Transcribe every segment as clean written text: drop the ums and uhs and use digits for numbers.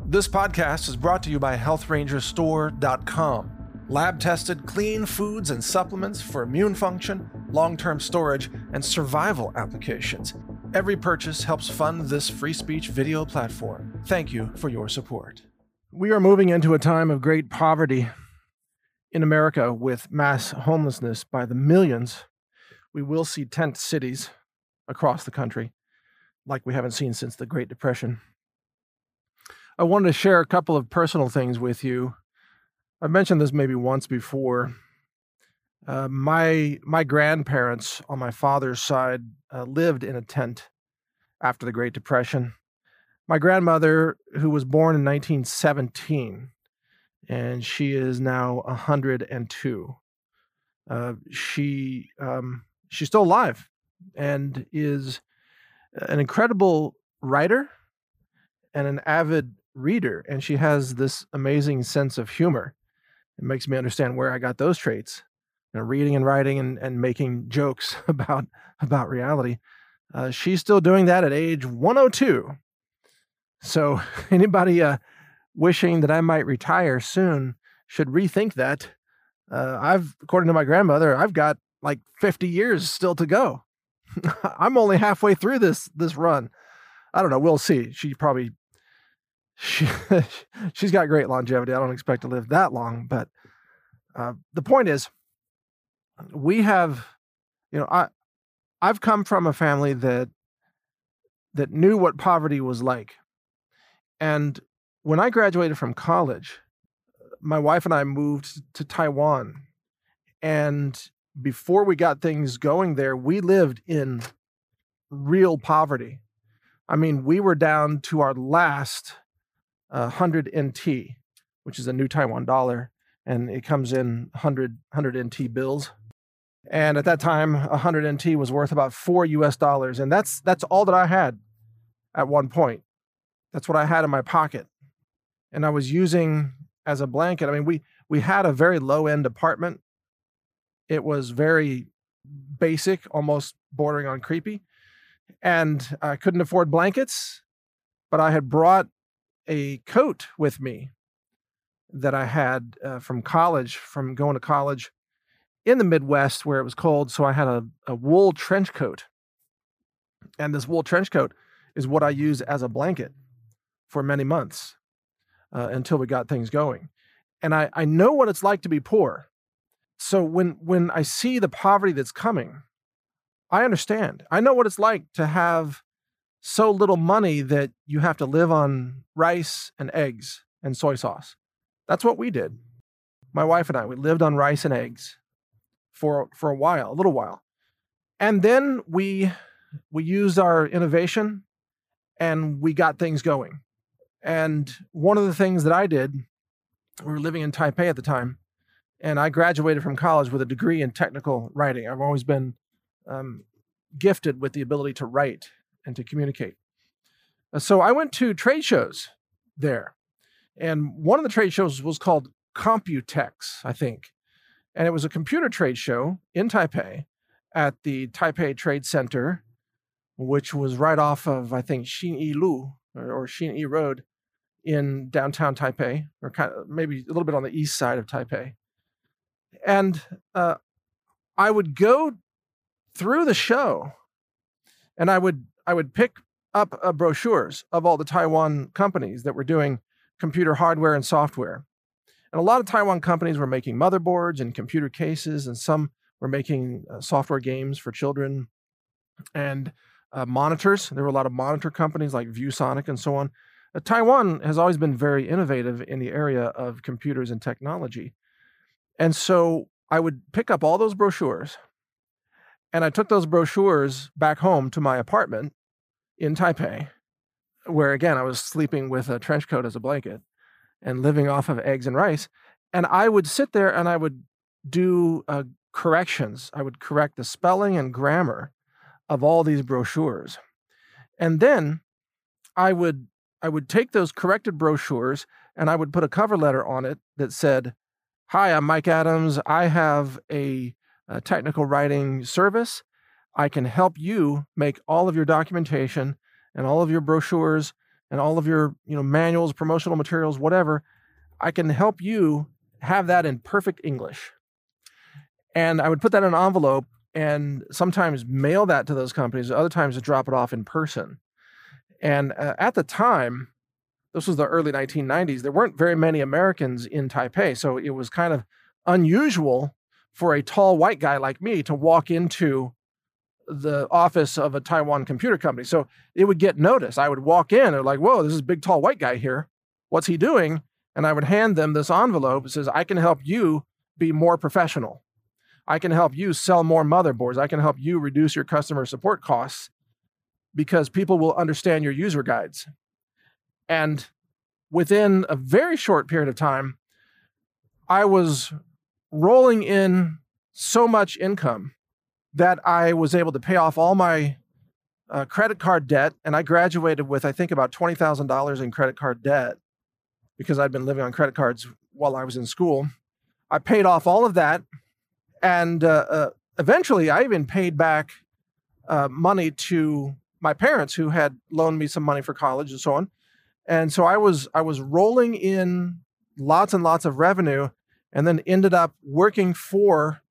This podcast is brought to you by HealthRangerStore.com. Lab-tested, clean foods and supplements for immune function, long-term storage, and survival applications. Every purchase helps fund this free speech video platform. Thank you for your support. We are moving into a time of great poverty in America with mass homelessness by the millions. We will see tent cities across the country like we haven't seen since the Great Depression. I wanted to share a couple of personal things with you. I've mentioned this maybe once before. My grandparents on my father's side lived in a tent after the Great Depression. My grandmother, who was born in 1917, and she is now 102. She's still alive and is an incredible writer and an avid reader, and she has this amazing sense of humor. It makes me understand where I got those traits, reading and writing and making jokes about reality. She's still doing that at age 102. So anybody wishing that I might retire soon should rethink that. According to my grandmother, I've got like 50 years still to go. I'm only halfway through this run. I don't know. We'll see. She's got great longevity. I don't expect to live that long, but the point is, we have, I've come from a family that knew what poverty was like. And when I graduated from college, my wife and I moved to Taiwan. And before we got things going there, we lived in real poverty. I mean, we were down to our last 100 NT, which is a new Taiwan dollar, and it comes in 100 NT bills. And at that time, 100 NT was worth about $4 US, and that's all that I had at one point. That's what I had in my pocket, and I was using as a blanket. I mean, we had a very low-end apartment. It was very basic, almost bordering on creepy, and I couldn't afford blankets, but I had brought a coat with me that I had from going to college in the Midwest where it was cold. So I had a wool trench coat, and this wool trench coat is what I used as a blanket for many months until we got things going. And I know what it's like to be poor. So when I see the poverty that's coming, I understand. I know what it's like to have so little money that you have to live on rice and eggs and soy sauce. That's what we did. My wife and I, we lived on rice and eggs for a little while. And then we used our innovation and we got things going. And one of the things that I did, we were living in Taipei at the time, and I graduated from college with a degree in technical writing. I've always been gifted with the ability to write and to communicate. So I went to trade shows there. And one of the trade shows was called Computex, I think. And it was a computer trade show in Taipei at the Taipei Trade Center, which was right off of, I think, Xinyi Lu or Xinyi Road in downtown Taipei, or kind of maybe a little bit on the east side of Taipei. And I would go through the show, and I would pick up brochures of all the Taiwan companies that were doing computer hardware and software. And a lot of Taiwan companies were making motherboards and computer cases, and some were making software games for children and monitors. There were a lot of monitor companies like ViewSonic and so on. Taiwan has always been very innovative in the area of computers and technology. And so I would pick up all those brochures, and I took those brochures back home to my apartment in Taipei, where, again, I was sleeping with a trench coat as a blanket and living off of eggs and rice. And I would sit there and I would do corrections. I would correct the spelling and grammar of all these brochures. And then I would take those corrected brochures and I would put a cover letter on it that said, "Hi, I'm Mike Adams. I have a technical writing service. I can help you make all of your documentation and all of your brochures and all of your, manuals, promotional materials, whatever. I can help you have that in perfect English. And I would put that in an envelope and sometimes mail that to those companies, other times to drop it off in person. And at the time, this was the early 1990s, there weren't very many Americans in Taipei. So it was kind of unusual for a tall white guy like me to walk into the office of a Taiwan computer company. So it would get noticed. I would walk in, they're like, whoa, this is a big, tall white guy here. What's he doing? And I would hand them this envelope. It says, I can help you be more professional. I can help you sell more motherboards. I can help you reduce your customer support costs because people will understand your user guides. And within a very short period of time, I was rolling in so much income that I was able to pay off all my credit card debt. And I graduated with, I think, about $20,000 in credit card debt because I'd been living on credit cards while I was in school. I paid off all of that. And eventually, I even paid back money to my parents who had loaned me some money for college and so on. And so I was rolling in lots and lots of revenue, and then ended up working for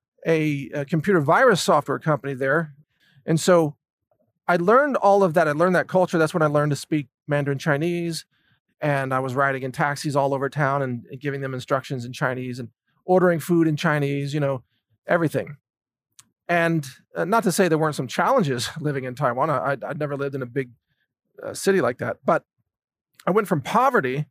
a computer virus software company there. And so I learned all of that. I learned that culture. That's when I learned to speak Mandarin Chinese. And I was riding in taxis all over town and giving them instructions in Chinese and ordering food in Chinese, everything. And not to say there weren't some challenges living in Taiwan. I'd never lived in a big city like that. But I went from poverty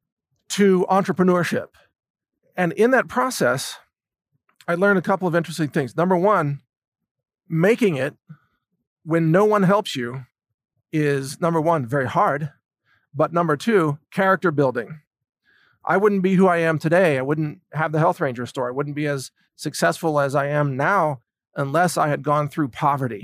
to entrepreneurship. And in that process, I learned a couple of interesting things. Number one, making it when no one helps you is, number one, very hard. But number two, character building. I wouldn't be who I am today. I wouldn't have the Health Ranger store. I wouldn't be as successful as I am now unless I had gone through poverty.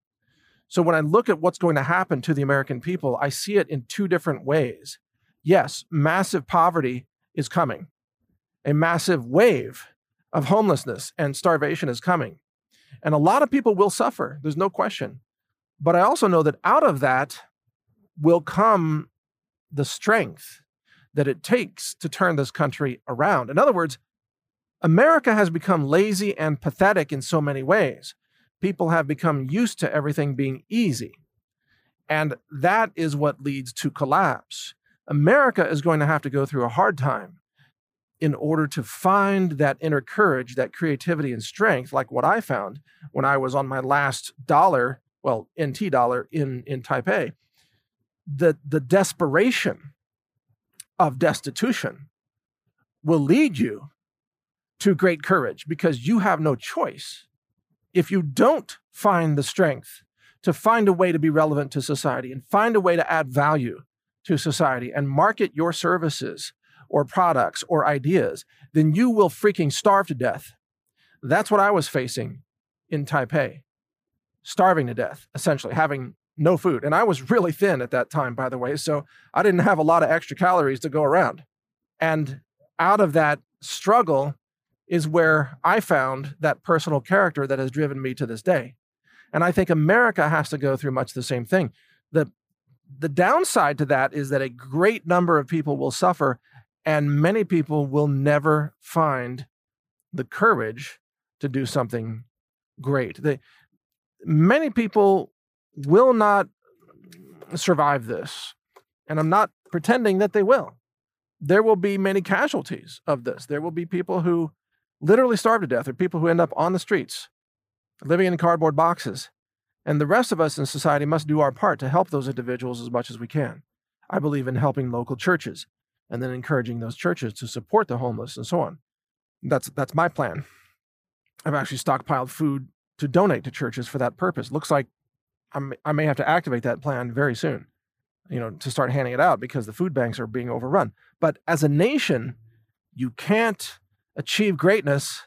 So when I look at what's going to happen to the American people, I see it in two different ways. Yes, massive poverty is coming. A massive wave of homelessness and starvation is coming. And a lot of people will suffer. There's no question. But I also know that out of that will come the strength that it takes to turn this country around. In other words, America has become lazy and pathetic in so many ways. People have become used to everything being easy. And that is what leads to collapse. America is going to have to go through a hard time in order to find that inner courage, that creativity and strength, like what I found when I was on my last dollar, well, NT dollar in Taipei. The desperation of destitution will lead you to great courage because you have no choice. If you don't find the strength to find a way to be relevant to society and find a way to add value to society and market your services or products or ideas, then you will freaking starve to death. That's what I was facing in Taipei. Starving to death, essentially, having no food. And I was really thin at that time, by the way, so I didn't have a lot of extra calories to go around. And out of that struggle is where I found that personal character that has driven me to this day. And I think America has to go through much the same thing. The downside to that is that a great number of people will suffer, and many people will never find the courage to do something great. Many people will not survive this, and I'm not pretending that they will. There will be many casualties of this. There will be people who literally starve to death, or people who end up on the streets, living in cardboard boxes. And the rest of us in society must do our part to help those individuals as much as we can. I believe in helping local churches and then encouraging those churches to support the homeless and so on. That's my plan. I've actually stockpiled food to donate to churches for that purpose. Looks like I may have to activate that plan very soon, to start handing it out because the food banks are being overrun. But as a nation, you can't achieve greatness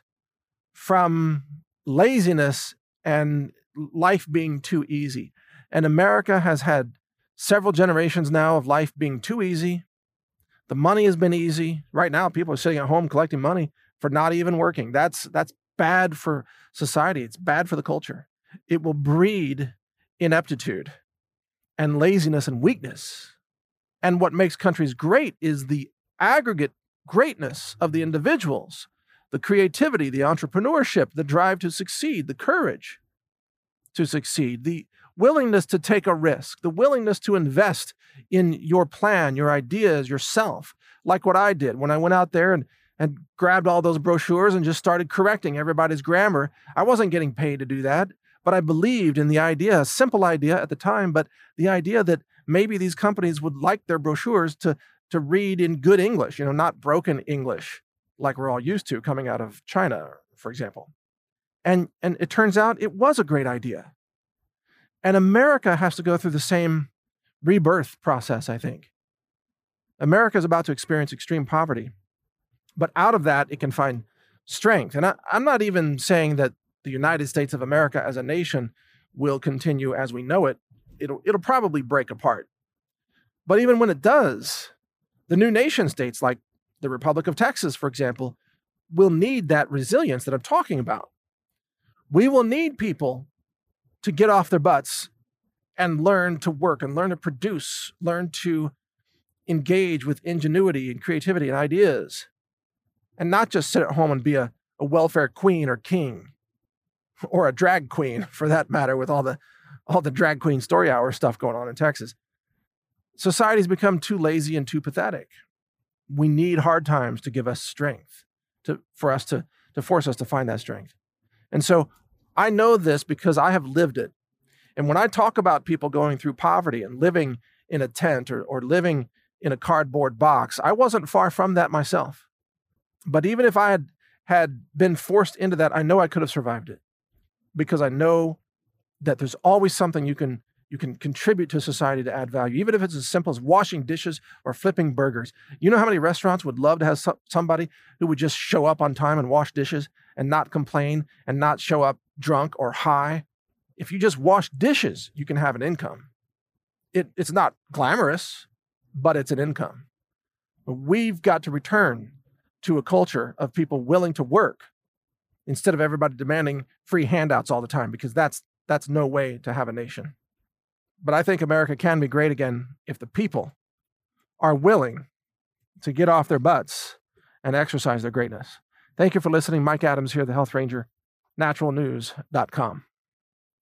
from laziness and life being too easy. And America has had several generations now of life being too easy. The money has been easy. Right now, people are sitting at home collecting money for not even working. That's bad for society. It's bad for the culture. It will breed ineptitude and laziness and weakness. And what makes countries great is the aggregate greatness of the individuals, the creativity, the entrepreneurship, the drive to succeed, the courage to succeed, the willingness to take a risk, the willingness to invest in your plan, your ideas, yourself, like what I did when I went out there and grabbed all those brochures and just started correcting everybody's grammar. I wasn't getting paid to do that, but I believed in the idea, a simple idea at the time, but the idea that maybe these companies would like their brochures to read in good English, not broken English like we're all used to coming out of China, for example. And it turns out it was a great idea. And America has to go through the same rebirth process, I think. America is about to experience extreme poverty, but out of that, it can find strength. And I'm not even saying that the United States of America as a nation will continue as we know it. It'll probably break apart. But even when it does, the new nation states like the Republic of Texas, for example, will need that resilience that I'm talking about. We will need people to get off their butts and learn to work and learn to produce, learn to engage with ingenuity and creativity and ideas, and not just sit at home and be a welfare queen or king, or a drag queen for that matter, with all the drag queen story hour stuff going on in Texas. Society's become too lazy and too pathetic. We need hard times to give us strength, to force us to find that strength. And so I know this because I have lived it. And when I talk about people going through poverty and living in a tent or living in a cardboard box, I wasn't far from that myself. But even if I had been forced into that, I know I could have survived it, because I know that there's always something you can contribute to society to add value, even if it's as simple as washing dishes or flipping burgers. You know how many restaurants would love to have somebody who would just show up on time and wash dishes and not complain and not show up drunk or high? If you just wash dishes, you can have an income. It's not glamorous, but it's an income. We've got to return to a culture of people willing to work instead of everybody demanding free handouts all the time, because that's no way to have a nation. But I think America can be great again if the people are willing to get off their butts and exercise their greatness. Thank you for listening. Mike Adams here, the Health Ranger, naturalnews.com.